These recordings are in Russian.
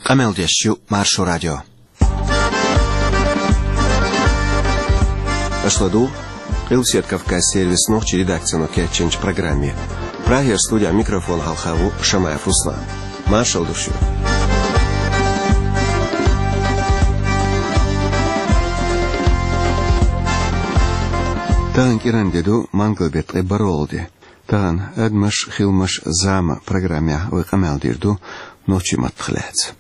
Qameldeshu Marsho Radio. Ашладу, Илсет Кавказ сервис ночи редакция на Кетченч программе. Прагер студия микрофон Халхаву Шамаев Руслан. Маршал душу. Тан Иран деду Манглбет Эбаролди. Тан Эдмаш Хилмаш Зама программе в Камелдирду ночи матхлец.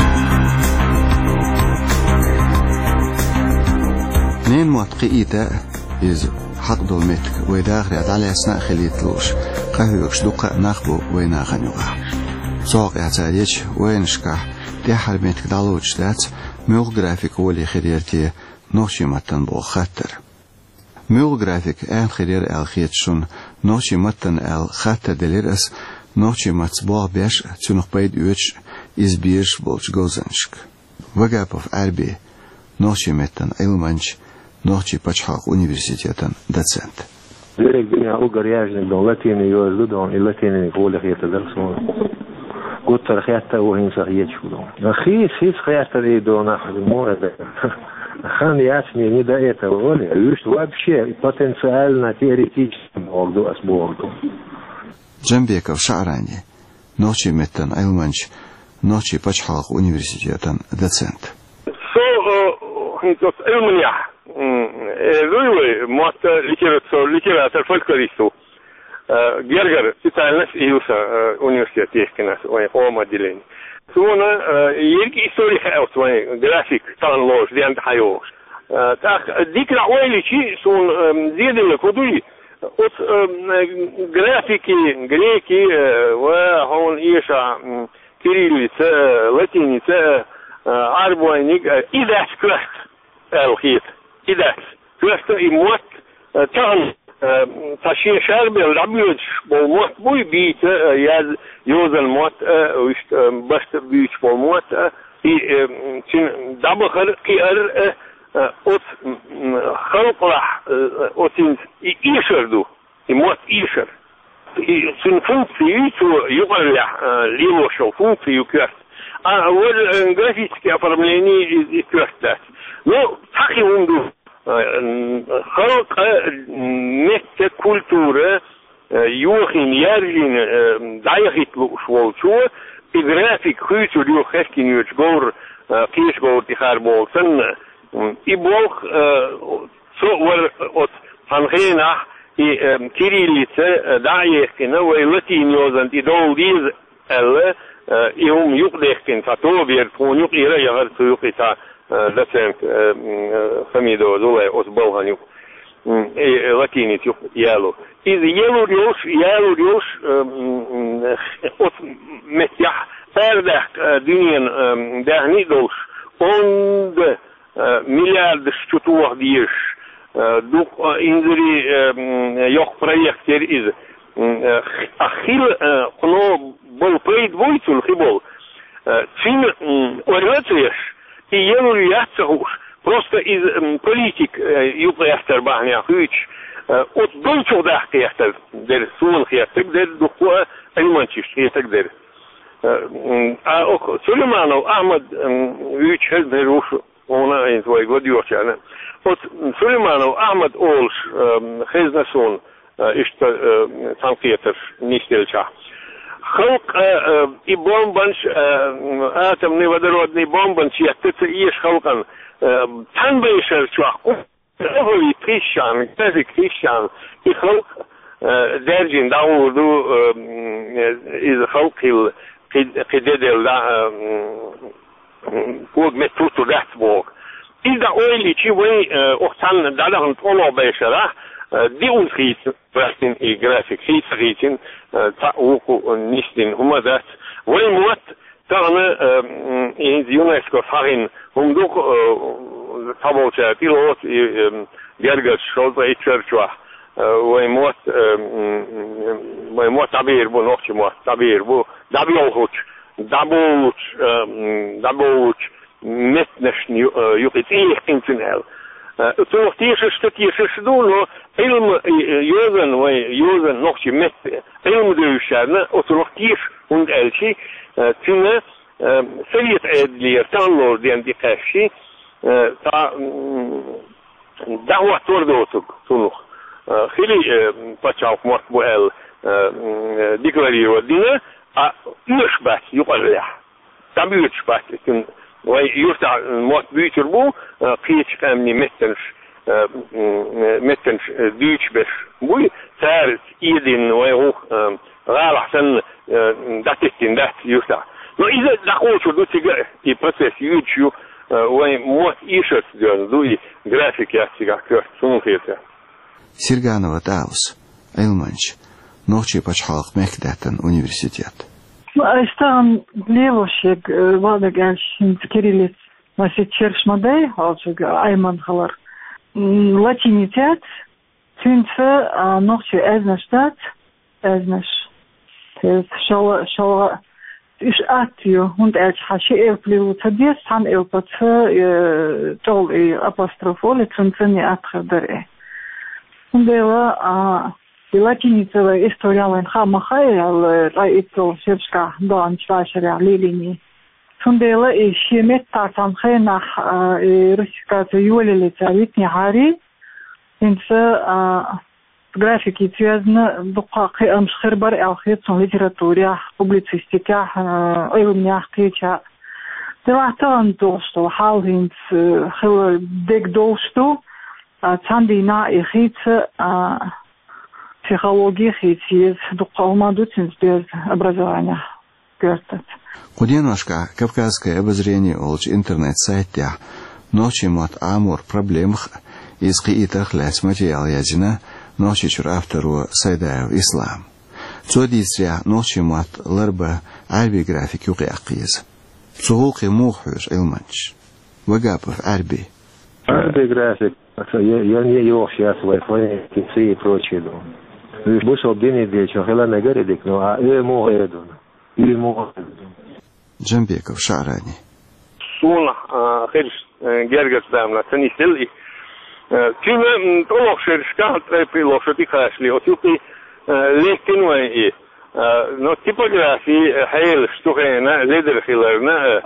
نين مواتقي إيتا إز حق دول متك ويداغري على أسناء خليت لوش قهوكش دوقا ناخبو ويناغن يوغا صوق يعتاديش وينشكا دي حرمتك دالوش دات ميوغ جرافيك ولي خريرتي نوشي متن بو خطر ميوغ جرافيك آن خرير الخيتشون نوشي متن الخطر دليرس نوشي متبوغ بيش تنوخ بايد يوش إز بيش بولش غوزنشك وغابوف عربي نوشي متن إلمانش Noći Pačhak universitetan docent. Direkt ja ugarjajnik don latini jozdu don I latini voli khiyata darsun. Guttar khiyata u hin sahiyechu don. Khis khiyata li don ahad murad. Khan yasni ni da это вoli. Юст вообще потенциально теоретически могу осборду. Джамбеков Шарани. Noći metan Ilmanch. Noći Pačhak universitetan docent. Hintos Ilmanja. Lui moat literatur folkloristu. Gergar специальность июса университетскина ома делень. Суна ерги история аутвай график танлож диант хайош. Так дикра ойличи сун зидел кудуи от графики греки ва хон иша кириллица латиница арбуайник идас класт الخيط إذا كنت إموت تان تشيء شرب العبيد بالموت بوي بيت يوز الموت ويش بس بيش بالموت تين دبخر كير أوت خلق راح أوتين إيشردو إموت إيشر تين فنتي تو يقرأ ليلو شو فنتي يكرت أول جرافيك كأفرمليني يكرت نو تحكي عنده خلق نت كولتورة يوخين يارجين دايخيت شوالشو إدرافيك خيطو ديو خشكين يوشغور كيش غور تخار بولسن إبوخ صور أت هنخينا كيريليتة دايخين ويلتين يوزن تدول ديز ألا يوم يقدخين فتوبير فون يقيرا يغرسو يقيتا docent Hamido Zule Osbalhanjuk latinit jelo. Iz jelo još od metjah perdah dünyen dehnidosh ond miljard şutuah diyeş duk inziri yok projekter iz ахил кно был пейд войцул хибол цин орвацеш И ему яцахуш просто из политик юплястер бахня хыч от дольчо дахтер дер сун хятер дер духуа айманчиш хятер дер а ок Сулейманов Ахмад үч хездеруш она из свой годиочана от Сулейманов Ахмад олш хезнасон ишта санкетер нистелча خلق بومبنش آتمني ودرودني بومبنش يتتئيش خلقا تنبيشر شوخ هو كريشان كذا كريشان يخلق درجين داودو إذا خلق قددل دا فوق متوتو دهتبوك إذا أولي شيء وين أختان دالهم طولو بيشرة دي أنخيط برستين إيجرافيك خيط خيطين تأوكو نشتين هما ذات والموت تغنى إنز يونسكو فاغين هم دوك تابوشا تيلوت جرجل شوزا إتشرشوا والموت تعبير بو نوكش موت تعبير بو دابوش متنشن يقيت إيه إنتنال Toch tiež dono ilm jozen nog je met ilm de ušarna, of nog tiež und elči, tine خليت عدلير تنلور ديان دي قاشي تا دعوة توردوتك تنوخ خلي باتشاوك مرتبو ديكلاري ودينا يشبات يقلح تم يشبات لكن ويفتع موت بيتربو قيتش قامني متنش ديش بش بوي ثارت ايدين ويروح غال حسن داتتين دات يفتع но إذا دخلت до тебя и процесс YouTube وموت إيشت دون دوي график я тебя как сунуфета Сирганова Таус Элманч ночи почхалх мекдатан университет Айстан левошек вадагаш кириллиц масит чершмадай алчуг айман халар латинитет тünfe ночи эзнештат эзнеш шала إيش أتيو هند أج حشي إلبليو تديس عن إلبت تول أباستروفول تنتني أتخدر هندلا بلاتينية إستوريا وين خام خير رأيتو شرشكا دان شاشرة ليليني هندلا إشيمت تعتم خينا رشكا تيولي لتاريتني هاري إنسا графики связаны дукакы амшхырбар алхетсон литературе публицистика ойлмях кеча делатан досто халинс хыл дек досто цандина ихит психология хитис дукалмадутинс без образования гертат Куденошка Кавказское обозрение олч интернет-сайте ночи мат амур проблемах из қиитах ләс материал язина ночи чур автору сайдаев ислам. Цодисря ночи мат ларба арби график юqi ақиз. Цугулқи мухуш илманч. Вагапов арби. Арби график. Я не его сейчас Wi-Fi, кипсы и прочее. Бушал день вечер, хела нагаредик, но муэду. Или муэду. Джамбеков Шарани. Суна хельш гергас дамна танисели. Тюме толок шершка прилошо тихашли. Отюки лектинвай. Но типографии хейл штухена лидер хилерна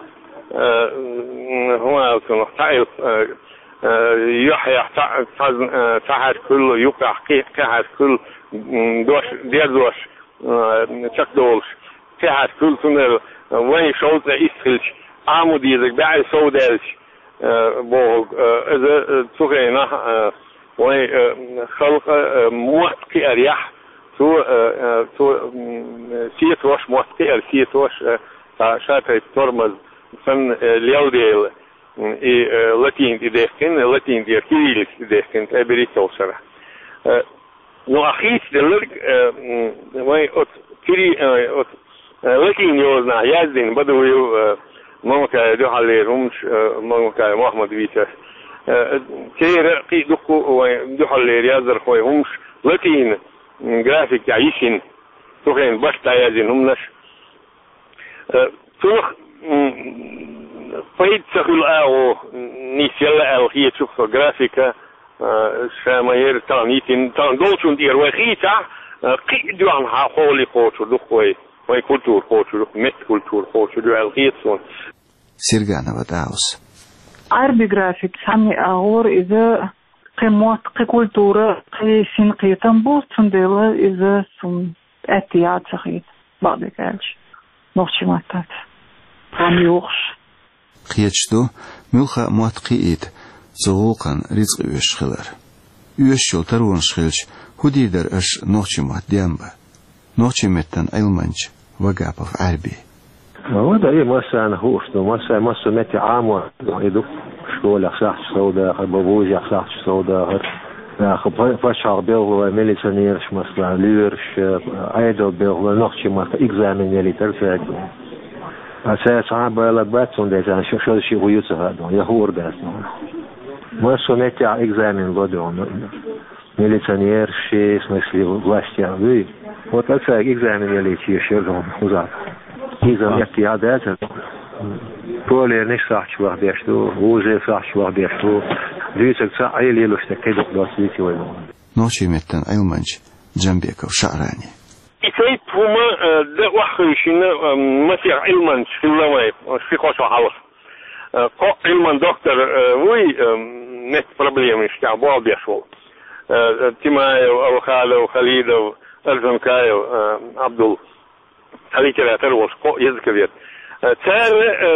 هو تعرف يحيى تعهد كل يقع كهد كل دوش ديردوش تشكدولش كهد كل سنر وين شوط إسخلش عمودي ذك بعد سودالش بوغ إذا تغينا وين خلق موتقي أريح تو سيتوش موتقي سيتوش شاتي ترمز فن اليوديل لاتين ديسكن لاتين دي كيريلس ديسكن تبريتو شرح نو اخيت دلك وين كيري لاتين يوزنا يازدين بدو ممكن دو حالي رومش ممكن محمد فيتاس كير قي دكو دو حالي يازر خوي همش لاتين جرافيك عايشين توخين باش تايازين همناش توخ فايد سخل او نيسيلا او هي تشوف جرافيكا شامير تانيتين تان دوشون دير وخيتا قيدو عن حولي خوتو دخوي وي كولتور خوتو دخ مت كولتور خوتو دو الخيتسون سيرغانова Таус عربي جرافيك سامي اغور اذا قيمات كولتورا قيسين قيتن بوستن ديلا اذا سن اتيات سخيت بعد كالش نوشي ماتات Амюхш. Қиечту мюлха муатқиит зоуқан ризқ үйшхилар. Үйшшіл таруын шхилч худидер ыш нохчи мат диамба. Нохчи меттан айлманч Вагапов арби. وهذا إيه مسا هوشتو مسا متى عام يدو شغل أخصاص سودا بابوجي أخصاص سودا خب فشار بيل ميليشنيرش مسا ليرش أيدو بيل نخشي مسا إكزامين يلي ترفع أساس عام بلغباتون ده شو شيء ويوسف هذا يهور ده مسا متى إكزامين بدون ميليشنير شيء смысле власти вы вот это экзамен يلي يشيلهم وزاد إذا احتياجات كل نشاط شو بيشتو وجه شو بيشتو ليش ساعي اللي لشتكيد بلاسيتي وين نوشي متن أيلمانج جنبيكو شعراني إثيب هما ده وحشنا مسيح علما شلوي شخص حاله علما دكتور وي نت проблем اشتاع بعض يشوف تيماي وخالد وخليد وأرزم كايو عبدول هذه كذا تروش يذكر تار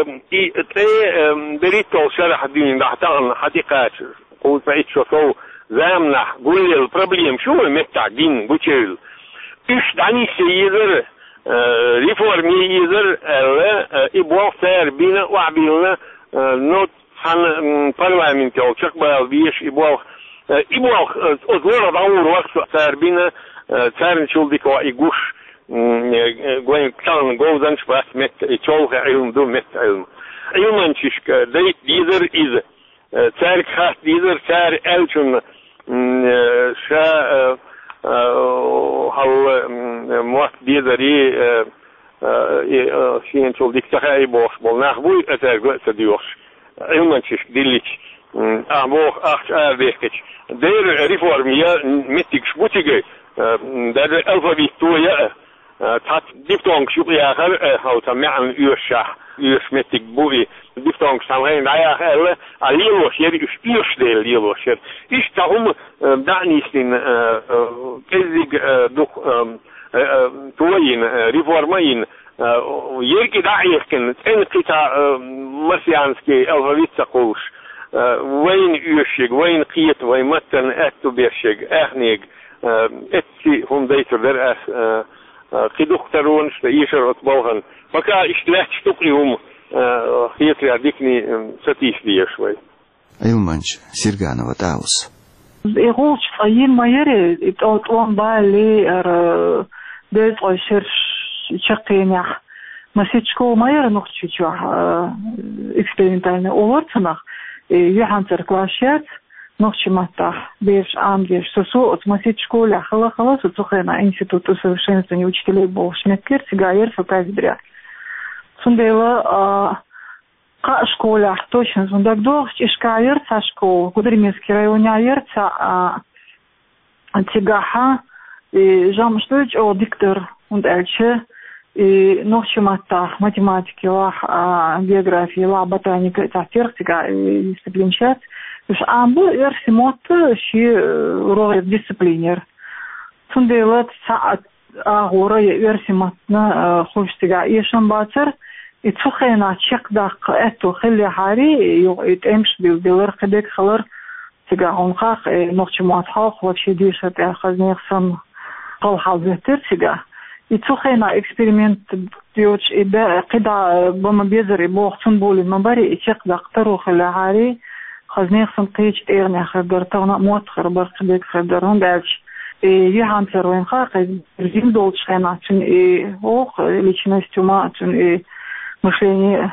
بريتو شرح الدين بحثان حقيقات قلت بعيد شو زامنح قول لي البروبليم شو متع دين بوتشيل إيش دعني سيدر ريفورمي يدر إبوال تار بينا وعبيلنا نوت عن برلمانت أو شكبا بيش إبوال أزور دور وقت تار بينا تار نشول ديك وإيجوش قوين كان جوزن شبه مت يشوف علم دو مت علم أنشيك ديت ديزر إذا تار خاص ديزر تار ألشون شا هال موت ديزري شين شول ديك تخاي بوش بالنخبوي أتاقل تديوش علم أنشيك ديليش أبوه أخش أبيكش دير ريفورميا متك شبوتيجي دار الفابيتويا تات ديفتونك شو يا آخر هاو تمعن يوشح يوشمتك بوي ديفتونك سامعين دايا آخر عليلوش يري يوش ديل ليلوش إيش تهم دعني سين كذيك دوخ توين ريفورمين يركي داعي كن إن قطع مرسيانسكي الفابيت تقوش وين يوشيك وين قيت وين متن أكتو بيشيك أخنيك اتسي هم ديتر درأس قدوخ ترون شتايشر أطبوغن فكا اشتلاح تشتقيهم خيطري عديكني ستيش دي شوي أيومانش سيرغانا وتاوس إغوش فاين ما يري اتوان بالي ديت غشر شقينيح مسيتشكو ما يري نخشيشوح экспериментальный улорцанах يحانتر كلاشيات نخشي متاح بيش عام بيش سوسو اتمسيت школе خلاص اتخينا институт усовершенствования учителей болшметкер сигаер фотография сундела школа точно сундак дох ишкаер са школа кудримский районяер са антигаха и жамштуч о диктор und эльче и нохши маттах математики ла география ла ботаника тахтиртига дисциплинчат مش عامل يرسمات شيء رغب ديسبلينير تنديلات ساعة غورة يرسماتنا خوش تجا يشان باتر يتفخينا تشيك داق اتو خلي حاري يتأمش بالدلر قدك خلر تجا عنقاق نوخش ماتحاق وشي ديشت اخذ نيخسن قل حالزهتر تجا يتفخينا اكسبيرمنت ديوش إدا قدا بما بيزر يبوغ تنبولي مباري يتشيك داق ترو خلي حاري خزنيخ سنقيش إيرني خبر تونا موت خبر قديك خبرهم بعدش يهانتر وين خاقي رزين دولش خينا تن هوق ليشنستو ما تن مشليني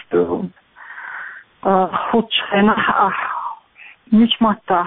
خودش خينا مش ماتا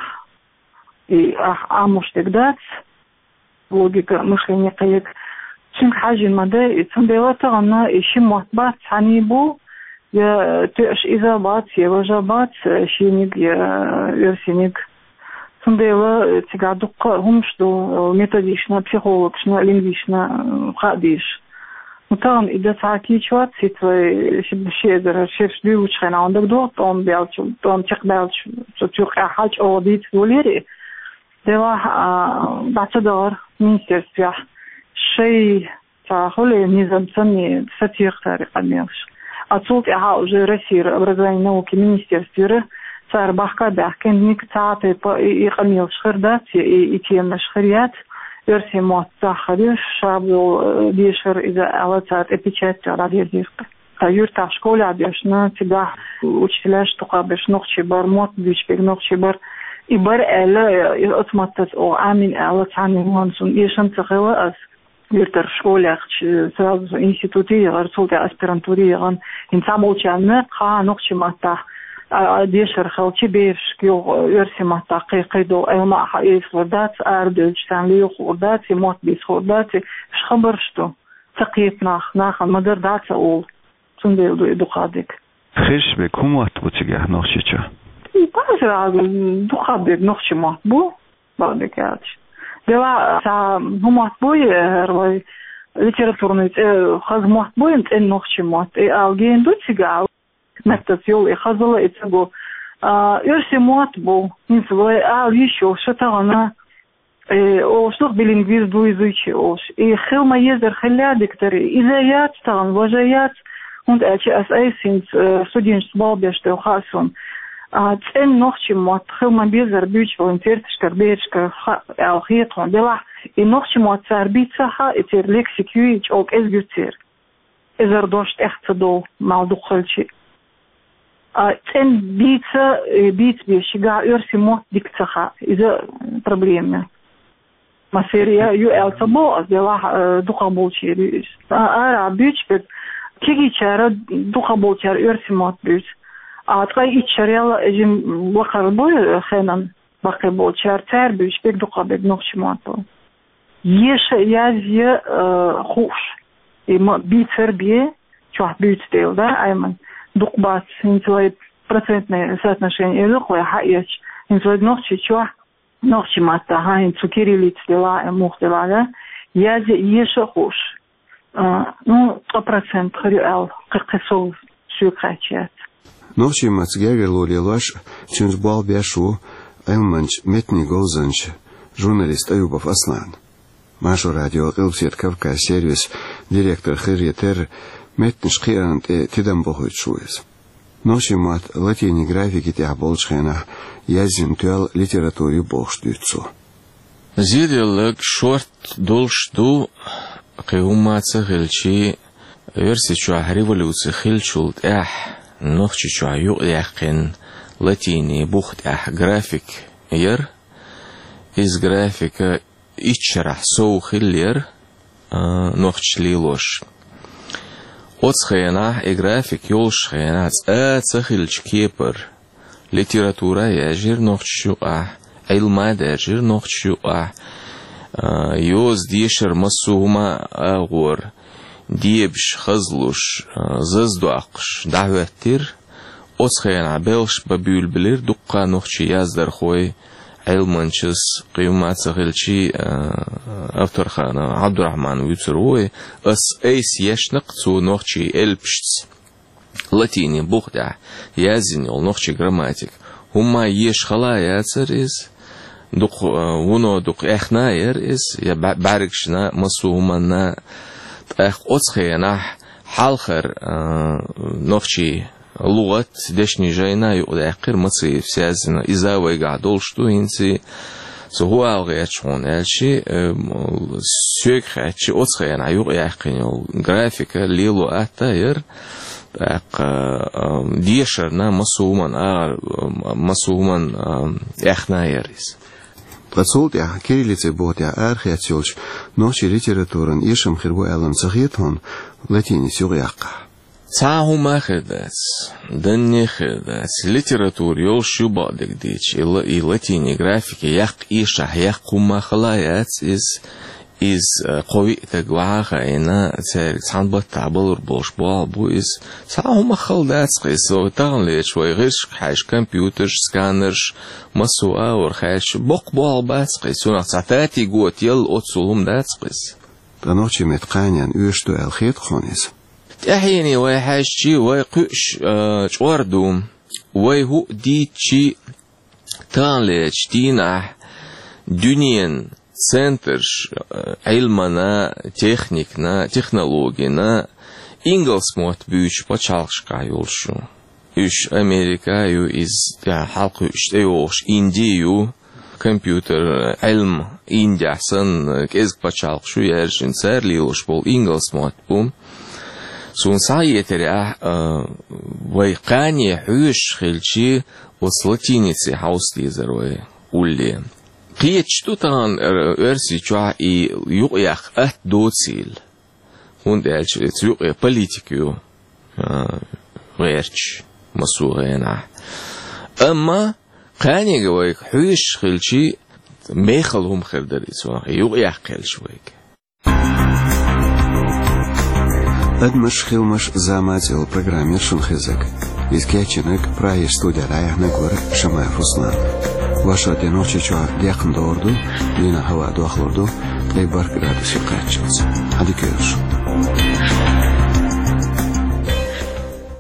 عموش تقدات لوجيكا مشليني قيك تن حاجة مدى تن ديواتا غنا إشي موتبات عنيبو يا تأش إذا بات يا وجبات شينيك يا يرسينيك سنديلا تقعدوك همشدو ميتوديشنا بسيخولوجشنا لينجويشنا قاديش متان إذا تعكيشوات سيتوي شبشي إذا شيرش ديوش خينا عندك دو توم بيالش توم تقبلش تشوق حاج أو ديت وليري دوا بعتدار مينستيرستيا شيء تاخولي نظام سني ستير طريقة ميلش أتصلت إعاء جرسير أبرزاني نوكي منيستيرستير صار بحكا بحكين نيك تعطي يقميل شخردات يتيم شخريات يرسي موت تاخريش شابلو ديشر إذا أعلتات إبيتشات على ديرك تايور تاع شكولة عبيشنا تباح وشتلاش تقابش نقشي بار موت بيش بيك نقشي بار إبار ألا أتمتت أو عامين أعلت عني مهنسون إيشان تخيوة أس يرتر شكولة سرازو إنستيتوتي غير سلطة أسبرانتوري غن إنسابو تشالنا قا نقشي ماتا ديشر خلشي بيش كيو يرسي ماتا قيدو أيما حقيس خردات أردوش تانليو خردات موت بيس خردات إش خبرشتو تقيت ناخ مدر دات أول تنديل دو قادك خش بكم وقت بوتيجه نقشي چه؟ باز دو قادك نقشي مات بو بعدك ياتش دوا سا همات بوي هروي литературный хазмат боинт нохчимат алген дуцигал метод йол хазала ицго ерсимат бо инсвой еще шатагана ошлух билингвиз дуизучи ош хилма езер хилядиктери изаят таган важаят und HSA студентство беште хасон цен нохчимат хилма безер büch волонтерскар бечка алхиетон бела и нохчимат царбицаха и тер лексикюич ок эсгютер эзер дошт эхтдо малдухалчи цен бица биц бешига ерсимот дикцаха из-за проблемы материя ю элтабо дела духаболчи ара büch кигичара духаболчар ерсимот büch аткай ичаряла эжим вахарбой хенан бакеболчар цар büch бек духабек нохчимато еше язье хуш и бицер бе чуах büch дел да айман духбат инцлай процентное соотношение лохой хаич инцлай нохчи чуах нохчимата хайн цукирилиц дела мухтела да язье еше хуш ну 100% хрюэл кыркысол сюкачат нохчимат гегелолилаш чунжбал бяшу эмманч метни голзанч журналист Аюбов Аслан Машу радио Илсет Кавказ сервис директор Хирьетер метниш қирант тидам бохует шуез нохчимат латини графики тяболчхена язин тюал литературе бохштуцу зиделек шорт долшту قيومات خلشي يرسي شو ريفولوسي خلشولت نوخشي شو يقين لاتيني بوخت جرافيك ير إز جرافيك إتشرح سو خلير نوخش ليلوش أتخينا جرافيك يولش خينات أتخلش كيبر ليتراتورا يجر نوخش علما داجر نوخش يوز ديشر مسوما أغور ديبش خزلوش ززدوقش دعوتير أتخيان عبالش ببيول بلير دقا نوخشي يازدر خوي علمانشس قيومات سخيلشي أفتر خانا عبد الرحمن ويبسروي أس أيس يشنق تو نوخشي إلبشتس لاتيني بوخدع يازيني نوخشي جراماتيك هما يش خلايا تريز دوق ونو دوق إخناير إس يا باركشنا مسومنا إخ أتخينا حالخر نوخشي لغة دشني جاينا يقول أخير مصيف سيازنا إذا ويقعدول شتو إنسي سهو ألغيتشون ألشي سيك خاتشي أتخينا يقول أخير جرافيكا ليلو أتاير ديشرنا مسومن إخناير إس Працолтя кириллице ботя архиатсёлч ночи литературан ишем хиргу элан сахитон латини сюряка. Цаху махедас, дэнни хедас, литератур ёл шубадек дич, и латини графики як иша, як кумахалаят из قوية جواها إنا تصنبط تعبر بوش بو إز ساهم خلدات قيس وتغلي شوي غيرش حاج كمبيوتر سكانرش مسوء ورخاش بقبال بات قيس ونعتاتي قوت يل أتصلهم دات قيس تنوشي متقانيان يشتو الخيط خونيز تحيني ويحاشي ويقش جوردو ويهو ديتشي تغليش دينح دنيان центр علمنا техникна технологина инглсмот büyüş почалшка yolşu üç Amerika yu iz halkı işte yoş Indiyu kompüter ilm Indiasan kez почалшу yerjin serli yoş bol inglsmot bu son sayeteri вайкани hüş xilchi oslatiницы hauslizer ve ulli قيتش توتان ارسي جوا يقيخ دوتسيل und jetzt يقي politiku غيرش مسوغينا اما قاني جويك حوش خلشي ميخلهم خردري سوا يقيخ خلشويك أدمش خلمش زاماتيل программиршин хизек искечинек праиш студия райхна гор шамай руслан Ваша деночи ча якын дорду, лина хава дуахлорду, لي برك راد في قاتشوز هذيك يرشو